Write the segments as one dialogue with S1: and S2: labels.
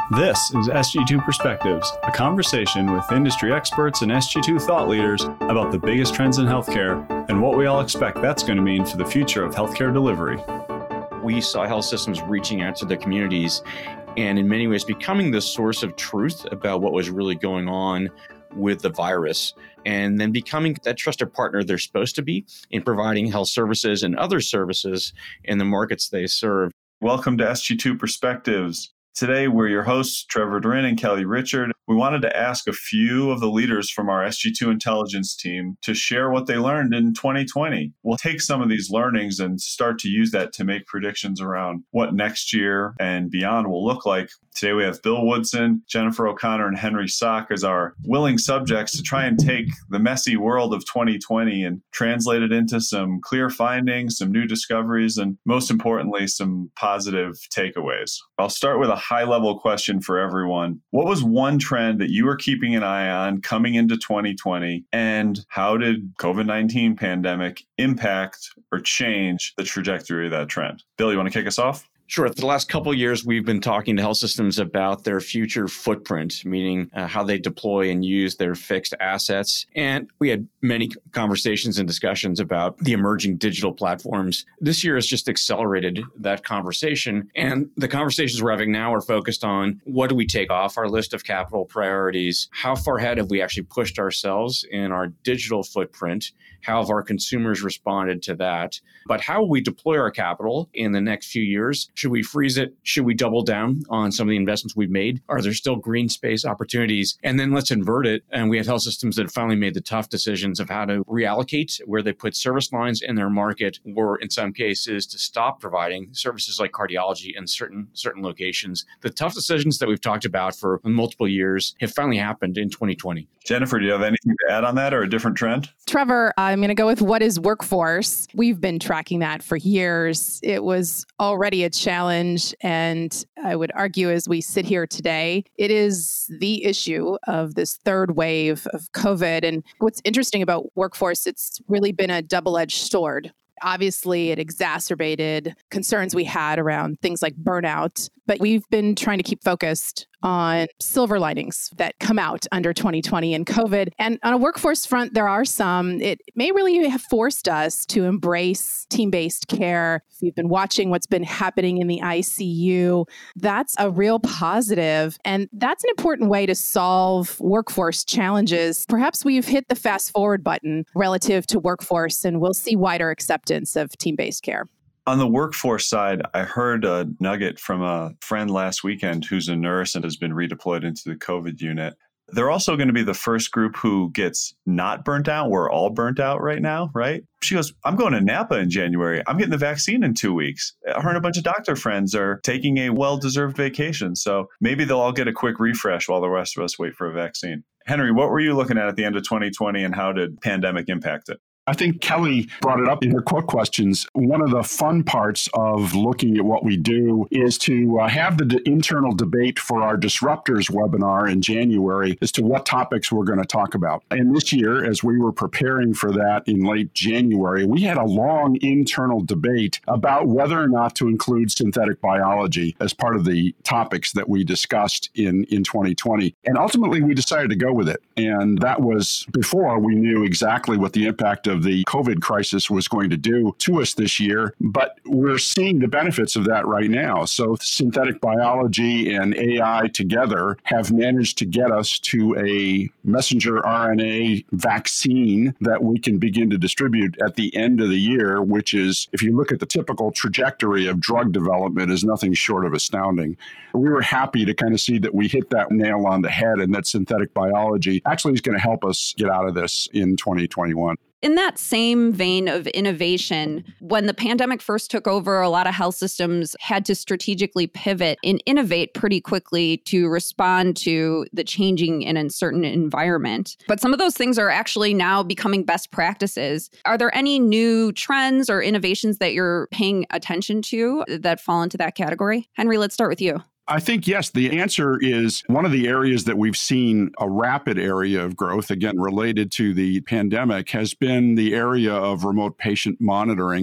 S1: This is SG2 Perspectives, a conversation with industry experts and SG2 thought leaders about the biggest trends in healthcare and what we all expect that's going to mean for the future of healthcare delivery.
S2: We saw health systems reaching out to their communities and in many ways becoming the source of truth about what was really going on with the virus, and then becoming that trusted partner they're supposed to be in providing health services and other services in the markets they serve.
S1: Welcome to SG2 Perspectives. Today, we're your hosts, Trevor Durin and Kelly Richard. We wanted to ask a few of the leaders from our SG2 intelligence team to share what they learned in 2020. We'll take some of these learnings and start to use that to make predictions around what next year and beyond will look like. Today, we have Bill Woodson, Jennifer O'Connor, and Henry Sock as our willing subjects to try and take the messy world of 2020 and translate it into some clear findings, some new discoveries, and most importantly, some positive takeaways. I'll start with a high-level question for everyone. What was one trend that you were keeping an eye on coming into 2020, and how did COVID-19 pandemic impact or change the trajectory of that trend? Bill, you want to kick us off?
S2: Sure. For the last couple of years, we've been talking to health systems about their future footprint, meaning how they deploy and use their fixed assets. And we had many conversations and discussions about the emerging digital platforms. This year has just accelerated that conversation. And the conversations we're having now are focused on what do we take off our list of capital priorities? How far ahead have we actually pushed ourselves in our digital footprint? How have our consumers responded to that? But how will we deploy our capital in the next few years? Should we freeze it? Should we double down on some of the investments we've made? Are there still green space opportunities? And then let's invert it. And we have health systems that have finally made the tough decisions of how to reallocate where they put service lines in their market, or in some cases to stop providing services like cardiology in certain locations. The tough decisions that we've talked about for multiple years have finally happened in 2020.
S1: Jennifer, do you have anything to add on that or a different trend?
S3: Trevor, I'm going to go with what is workforce. We've been tracking that for years. It was already a challenge, and I would argue as we sit here today, it is the issue of this third wave of COVID. And what's interesting about workforce, it's really been a double-edged sword. Obviously, it exacerbated concerns we had around things like burnout, but we've been trying to keep focused on silver linings that come out under 2020 and COVID. And on a workforce front, there are some. It may really have forced us to embrace team-based care. If you've been watching what's been happening in the ICU, that's a real positive. And that's an important way to solve workforce challenges. Perhaps we've hit the fast forward button relative to workforce, and we'll see wider acceptance of team-based care.
S1: On the workforce side, I heard a nugget from a friend last weekend who's a nurse and has been redeployed into the COVID unit. They're also going to be the first group who gets not burnt out. We're all burnt out right now, right? She goes, I'm going to Napa in January. I'm getting the vaccine in 2 weeks. Her and a bunch of doctor friends are taking a well-deserved vacation. So maybe they'll all get a quick refresh while the rest of us wait for a vaccine. Henry, what were you looking at the end of 2020 and how did pandemic impact it?
S4: I think Kelly brought it up in her quote questions. One of the fun parts of looking at what we do is to have the internal debate for our Disruptors webinar in January as to what topics we're going to talk about. And this year, as we were preparing for that in late January, we had a long internal debate about whether or not to include synthetic biology as part of the topics that we discussed in 2020. And ultimately, we decided to go with it. And that was before we knew exactly what the impact of the COVID crisis was going to do to us this year, but we're seeing the benefits of that right now. So synthetic biology and AI together have managed to get us to a messenger RNA vaccine that we can begin to distribute at the end of the year, which is, if you look at the typical trajectory of drug development, is nothing short of astounding. We were happy to kind of see that we hit that nail on the head and that synthetic biology actually is going to help us get out of this in 2021.
S5: In that same vein of innovation, when the pandemic first took over, a lot of health systems had to strategically pivot and innovate pretty quickly to respond to the changing and uncertain environment. But some of those things are actually now becoming best practices. Are there any new trends or innovations that you're paying attention to that fall into that category? Henry, let's start with you.
S4: I think, yes, the answer is one of the areas that we've seen a rapid area of growth, again, related to the pandemic, has been the area of remote patient monitoring.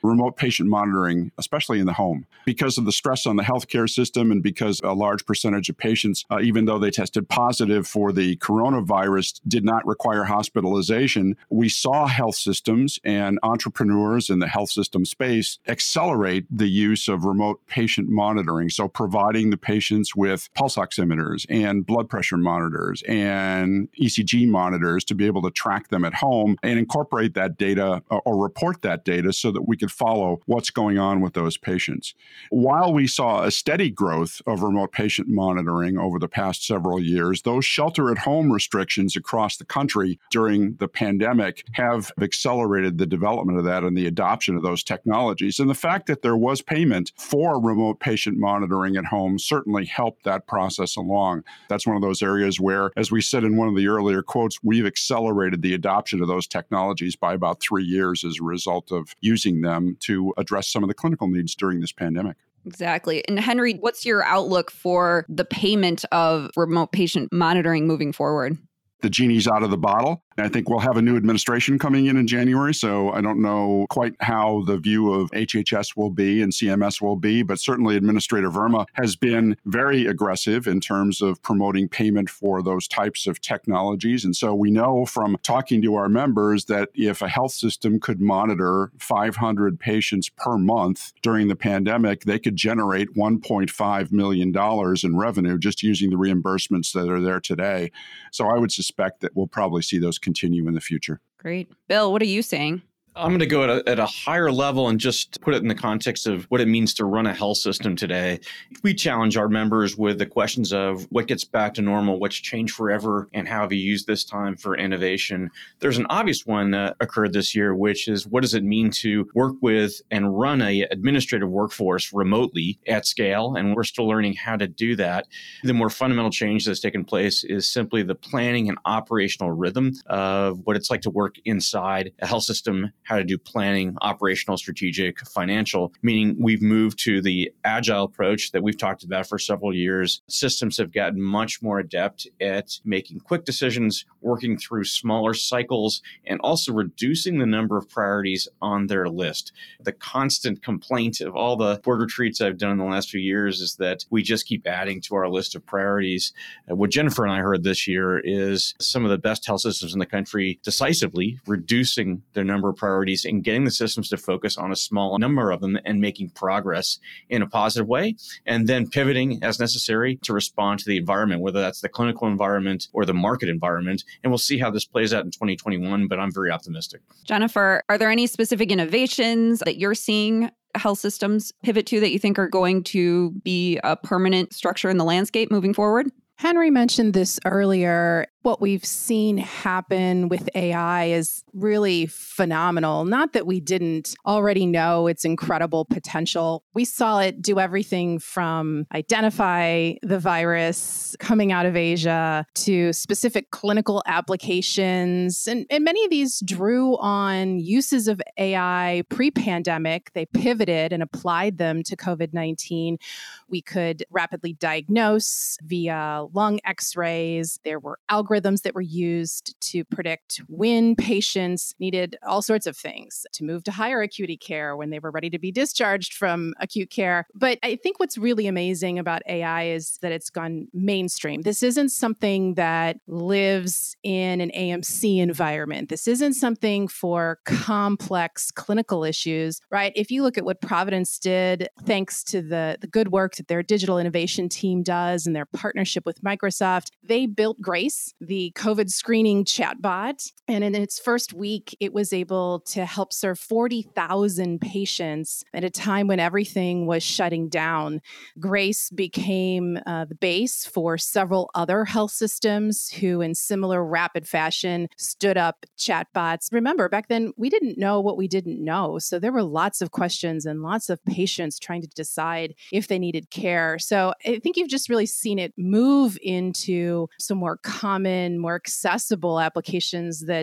S4: remote patient monitoring, especially in the home, because of the stress on the healthcare system and because a large percentage of patients, even though they tested positive for the coronavirus, did not require hospitalization. We saw health systems and entrepreneurs in the health system space accelerate the use of remote patient monitoring. So providing the patients with pulse oximeters and blood pressure monitors and ECG monitors to be able to track them at home and incorporate that data or report that data so that we could follow what's going on with those patients. While we saw a steady growth of remote patient monitoring over the past several years, those shelter-at-home restrictions across the country during the pandemic have accelerated the development of that and the adoption of those technologies. And the fact that there was payment for remote patient monitoring at home certainly helped that process along. That's one of those areas where, as we said in one of the earlier quotes, we've accelerated the adoption of those technologies by about 3 years as a result of using them to address some of the clinical needs during this pandemic.
S5: Exactly. And Henry, what's your outlook for the payment of remote patient monitoring moving forward?
S4: The genie's out of the bottle. And I think we'll have a new administration coming in January, so I don't know quite how the view of HHS will be and CMS will be, but certainly Administrator Verma has been very aggressive in terms of promoting payment for those types of technologies. And so we know from talking to our members that if a health system could monitor 500 patients per month during the pandemic, they could generate $1.5 million in revenue just using the reimbursements that are there today. So I would suspect that we'll probably see those continue in the future.
S5: Great. Bill, what are you saying?
S2: I'm going to go at a higher level and just put it in the context of what it means to run a health system today. We challenge our members with the questions of what gets back to normal, what's changed forever, and how have you used this time for innovation. There's an obvious one that occurred this year, which is what does it mean to work with and run a administrative workforce remotely at scale? And we're still learning how to do that. The more fundamental change that's taken place is simply the planning and operational rhythm of what it's like to work inside a health system, how to do planning, operational, strategic, financial, meaning we've moved to the agile approach that we've talked about for several years. Systems have gotten much more adept at making quick decisions, working through smaller cycles, and also reducing the number of priorities on their list. The constant complaint of all the board retreats I've done in the last few years is that we just keep adding to our list of priorities. What Jennifer and I heard this year is some of the best health systems in the country decisively reducing their number of priorities and getting the systems to focus on a small number of them and making progress in a positive way, and then pivoting as necessary to respond to the environment, whether that's the clinical environment or the market environment. And we'll see how this plays out in 2021, but I'm very optimistic.
S5: Jennifer, are there any specific innovations that you're seeing health systems pivot to that you think are going to be a permanent structure in the landscape moving forward?
S3: Henry mentioned this earlier. What we've seen happen with AI is really phenomenal. Not that we didn't already know its incredible potential. We saw it do everything from identify the virus coming out of Asia to specific clinical applications. And many of these drew on uses of AI pre-pandemic. They pivoted and applied them to COVID-19. We could rapidly diagnose via lung x-rays. There were algorithms that were used to predict when patients needed all sorts of things to move to higher acuity care when they were ready to be discharged from acute care. But I think what's really amazing about AI is that it's gone mainstream. This isn't something that lives in an AMC environment. This isn't something for complex clinical issues, right? If you look at what Providence did, thanks to the good work that their digital innovation team does and their partnership with Microsoft, they built Grace, the COVID screening chatbot. And in its first week, it was able to help serve 40,000 patients at a time when everything was shutting down. Grace became the base for several other health systems who, in similar rapid fashion, stood up chatbots. Remember, back then, we didn't know what we didn't know. So there were lots of questions and lots of patients trying to decide if they needed care. So I think you've just really seen it move into some more common, more accessible applications that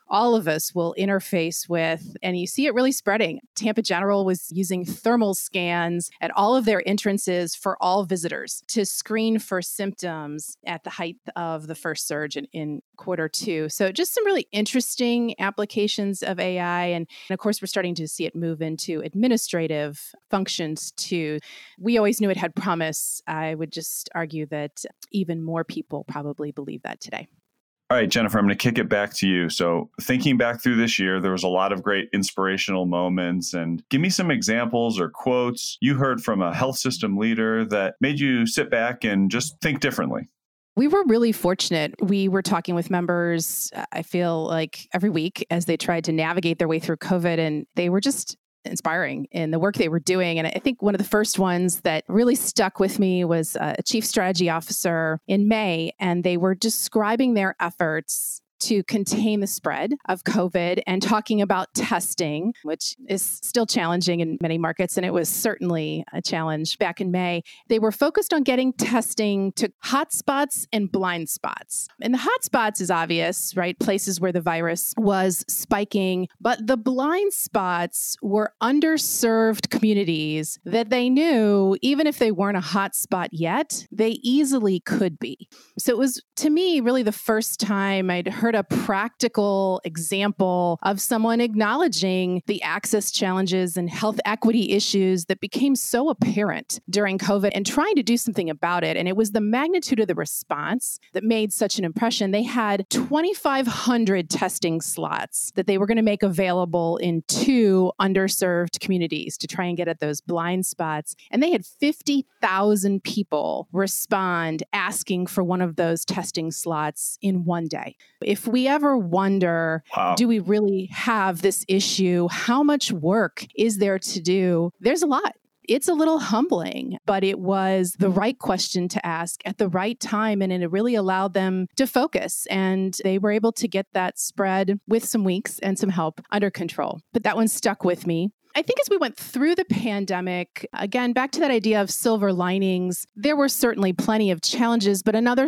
S3: all of us will interface with, and you see it really spreading. Tampa General was using thermal scans at all of their entrances for all visitors to screen for symptoms at the height of the first surge in Q2. So just some really interesting applications of AI. And of course, we're starting to see it move into administrative functions too. We always knew it had promise. I would just argue that even more people probably believe that today.
S1: All right, Jennifer, I'm going to kick it back to you. So thinking back through this year, there was a lot of great inspirational moments. And give me some examples or quotes you heard from a health system leader that made you sit back and just think differently.
S3: We were really fortunate. We were talking with members, I feel like every week as they tried to navigate their way through COVID, and they were just inspiring in the work they were doing. And I think one of the first ones that really stuck with me was a chief strategy officer in May, and they were describing their efforts to contain the spread of COVID and talking about testing, which is still challenging in many markets. And it was certainly a challenge back in May. They were focused on getting testing to hotspots and blind spots. And the hotspots is obvious, right? Places where the virus was spiking. But the blind spots were underserved communities that they knew, even if they weren't a hotspot yet, they easily could be. So it was, to me, really the first time I'd heard a practical example of someone acknowledging the access challenges and health equity issues that became so apparent during COVID and trying to do something about it. And it was the magnitude of the response that made such an impression. They had 2,500 testing slots that they were going to make available in 2 underserved communities to try and get at those blind spots. And they had 50,000 people respond asking for one of those testing slots in one day. If we ever wonder, do we really have this issue? How much work is there to do? There's a lot. It's a little humbling, but it was the right question to ask at the right time. And it really allowed them to focus. And they were able to get that spread with some weeks and some help under control. But that one stuck with me. I think as we went through the pandemic, again, back to that idea of silver linings, there were certainly plenty of challenges, but another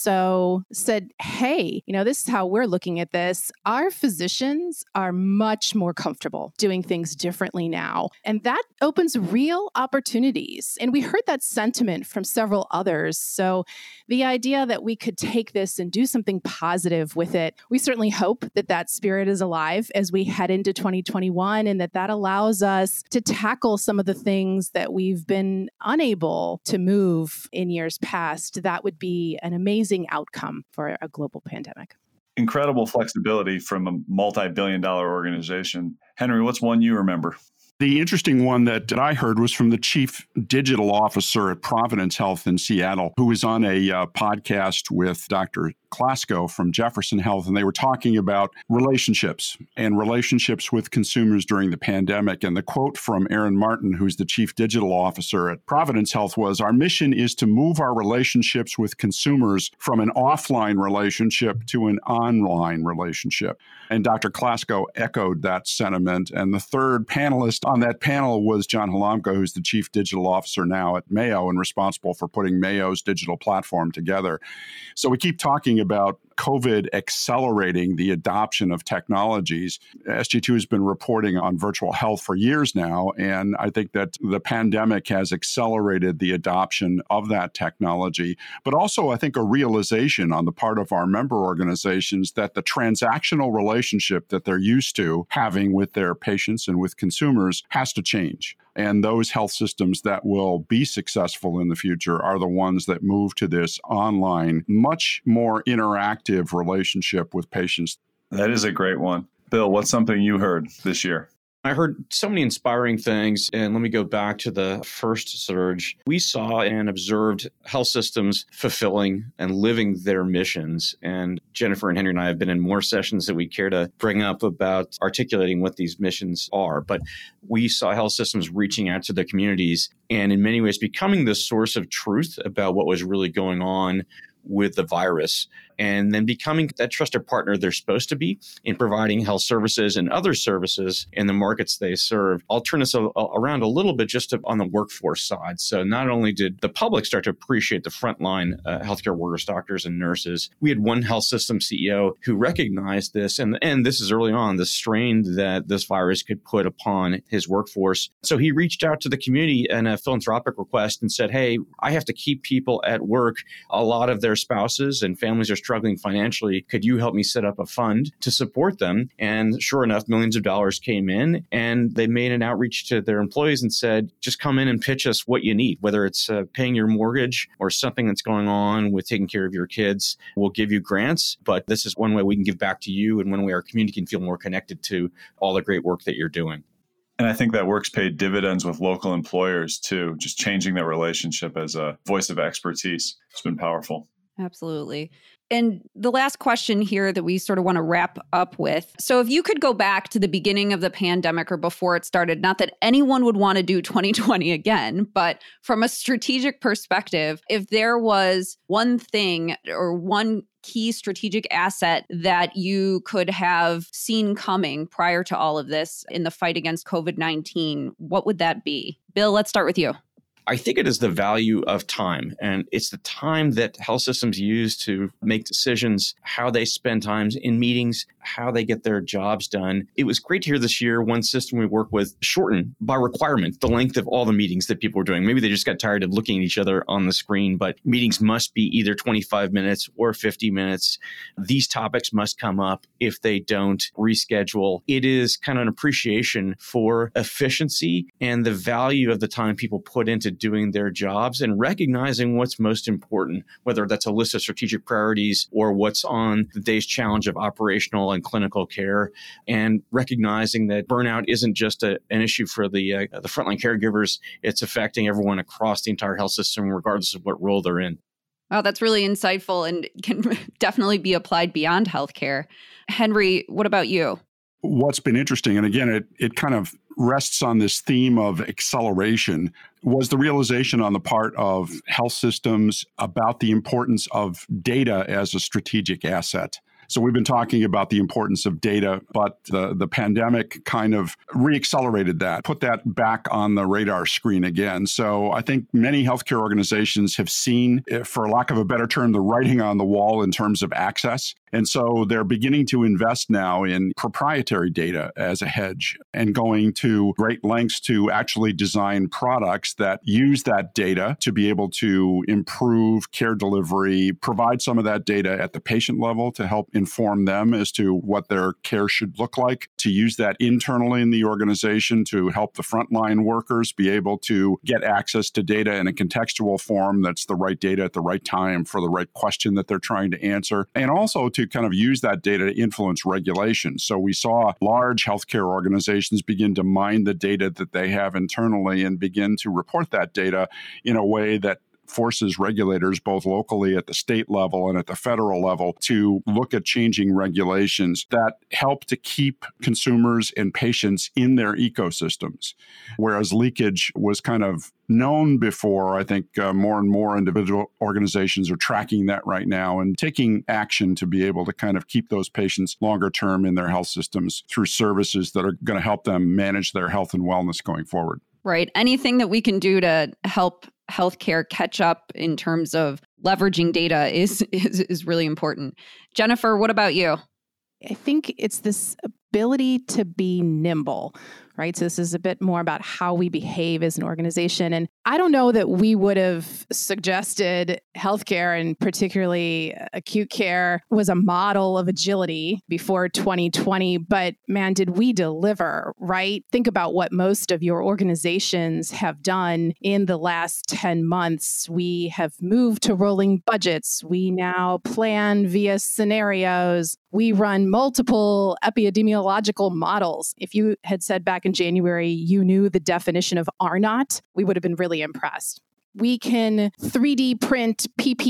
S3: CSO said, hey, this is how we're looking at this. Our physicians are much more comfortable doing things differently now. And that opens real opportunities. And we heard that sentiment from several others. So the idea that we could take this and do something positive with it, we certainly hope that that spirit is alive as we head into 2021 and that allows us to tackle some of the things that we've been unable to move in years past. That would be an amazing outcome for a global pandemic.
S1: Incredible flexibility from a multi-billion-dollar organization. Henry, what's one you remember?
S4: The interesting one that I heard was from the chief digital officer at Providence Health in Seattle, who was on a podcast with Dr. Klasko from Jefferson Health, and they were talking about relationships and relationships with consumers during the pandemic. And the quote from Aaron Martin, who's the chief digital officer at Providence Health, was, "Our mission is to move our relationships with consumers from an offline relationship to an online relationship." And Dr. Klasko echoed that sentiment. And the third panelist on that panel was John Halamka, who's the chief digital officer now at Mayo and responsible for putting Mayo's digital platform together. So we keep talking about COVID accelerating the adoption of technologies. SG2 has been reporting on virtual health for years now, and I think that the pandemic has accelerated the adoption of that technology, but also I think a realization on the part of our member organizations that the transactional relationship that they're used to having with their patients and with consumers has to change. And those health systems that will be successful in the future are the ones that move to this online, much more interactive relationship with patients.
S1: That is a great one. Bill, what's something you heard this year?
S2: I heard so many inspiring things. And let me go back to the first surge. We saw and observed health systems fulfilling and living their missions. And Jennifer and Henry and I have been in more sessions that we care to bring up about articulating what these missions are. But we saw health systems reaching out to their communities and in many ways becoming the source of truth about what was really going on with the virus. and then becoming that trusted partner they're supposed to be in providing health services and other services in the markets they serve. I'll turn this around a little bit just on the workforce side. So not only did the public start to appreciate the frontline healthcare workers, doctors, and nurses, we had one health system CEO who recognized this, and this is early on, the strain that this virus could put upon his workforce. So he reached out to the community in a philanthropic request and said, hey, I have to keep people at work. A lot of their spouses and families are struggling financially. Could you help me set up a fund to support them? And sure enough, millions of dollars came in, and they made an outreach to their employees and said, just come in and pitch us what you need, whether it's paying your mortgage or something that's going on with taking care of your kids. We'll give you grants, but this is one way we can give back to you and one way our community can feel more connected to all the great work that you're doing.
S1: And I think that work's paid dividends with local employers too, just changing that relationship as a voice of expertise. It's been powerful.
S5: Absolutely. And the last question here that we sort of want to wrap up with. So if you could go back to the beginning of the pandemic or before it started, not that anyone would want to do 2020 again, but from a strategic perspective, if there was one thing or one key strategic asset that you could have seen coming prior to all of this in the fight against COVID-19, what would that be? Bill, let's start with you.
S2: I think it is the value of time, and it's the time that health systems use to make decisions, how they spend times in meetings, how they get their jobs done. It was great to hear this year one system we work with shorten by requirement the length of all the meetings that people were doing. Maybe they just got tired of looking at each other on the screen, but meetings must be either 25 minutes or 50 minutes. These topics must come up. If they don't, reschedule. It is kind of an appreciation for efficiency and the value of the time people put into doing their jobs and recognizing what's most important, whether that's a list of strategic priorities or what's on the day's challenge of operational and clinical care, and recognizing that burnout isn't just an issue for the frontline caregivers. It's affecting everyone across the entire health system, regardless of what role they're in.
S5: Wow, that's really insightful and can definitely be applied beyond healthcare. Henry, what about you?
S4: What's been interesting, and again, it kind of rests on this theme of acceleration, was the realization on the part of health systems about the importance of data as a strategic asset. So we've been talking about the importance of data, but the pandemic kind of reaccelerated that, put that back on the radar screen again. So I think many healthcare organizations have seen, for lack of a better term, the writing on the wall in terms of access. And so they're beginning to invest now in proprietary data as a hedge and going to great lengths to actually design products that use that data to be able to improve care delivery, provide some of that data at the patient level to help inform them as to what their care should look like, to use that internally in the organization to help the frontline workers be able to get access to data in a contextual form that's the right data at the right time for the right question that they're trying to answer, and also to kind of use that data to influence regulation. So we saw large healthcare organizations begin to mine the data that they have internally and begin to report that data in a way that forces regulators, both locally at the state level and at the federal level, to look at changing regulations that help to keep consumers and patients in their ecosystems. Whereas leakage was kind of known before, I think more and more individual organizations are tracking that right now and taking action to be able to kind of keep those patients longer term in their health systems through services that are going to help them manage their health and wellness going forward.
S5: Right. Anything that we can do to help healthcare catch up in terms of leveraging data is really important. Jennifer, what about you?
S3: I think it's this ability to be nimble, right? So this is a bit more about how we behave as an organization. And I don't know that we would have suggested healthcare, and particularly acute care, was a model of agility before 2020, but man, did we deliver, right? Think about what most of your organizations have done in the last 10 months. We have moved to rolling budgets. We now plan via scenarios. We run multiple epidemiological models. If you had said back in January you knew the definition of R-naught, we would have been really impressed. We can 3D print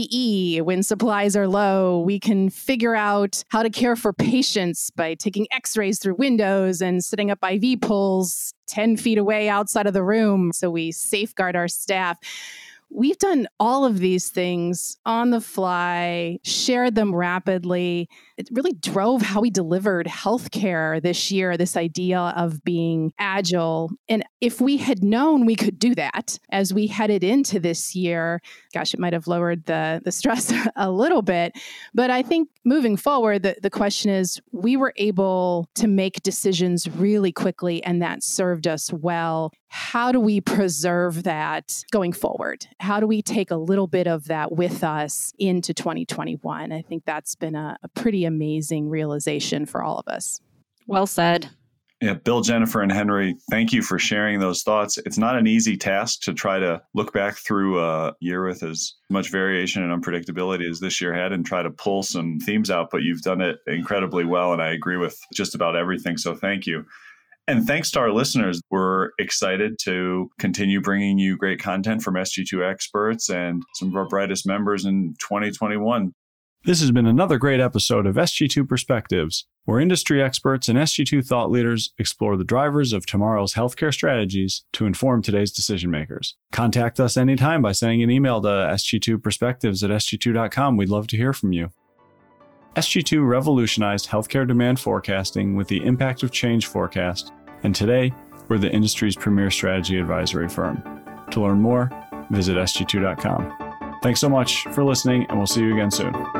S3: PPE when supplies are low. We can figure out how to care for patients by taking x-rays through windows and setting up IV poles 10 feet away outside of the room so we safeguard our staff. we've done all of these things on the fly, shared them rapidly. It really drove how we delivered healthcare this year, this idea of being agile. And if we had known we could do that as we headed into this year, gosh, it might have lowered the stress a little bit. But I think moving forward, the question is, we were able to make decisions really quickly, and that served us well. How do we preserve that going forward? How do we take a little bit of that with us into 2021? I think that's been a pretty amazing realization for all of us.
S5: Well said.
S1: Yeah, Bill, Jennifer, and Henry, thank you for sharing those thoughts. It's not an easy task to try to look back through a year with as much variation and unpredictability as this year had and try to pull some themes out, but you've done it incredibly well, and I agree with just about everything, so thank you. And thanks to our listeners. We're excited to continue bringing you great content from SG2 experts and some of our brightest members in 2021.
S6: This has been another great episode of SG2 Perspectives, where industry experts and SG2 thought leaders explore the drivers of tomorrow's healthcare strategies to inform today's decision makers. Contact us anytime by sending an email to sg2perspectives@sg2.com. We'd love to hear from you. SG2 revolutionized healthcare demand forecasting with the Impact of Change forecast, and today, we're the industry's premier strategy advisory firm. To learn more, visit sg2.com. Thanks so much for listening, and we'll see you again soon.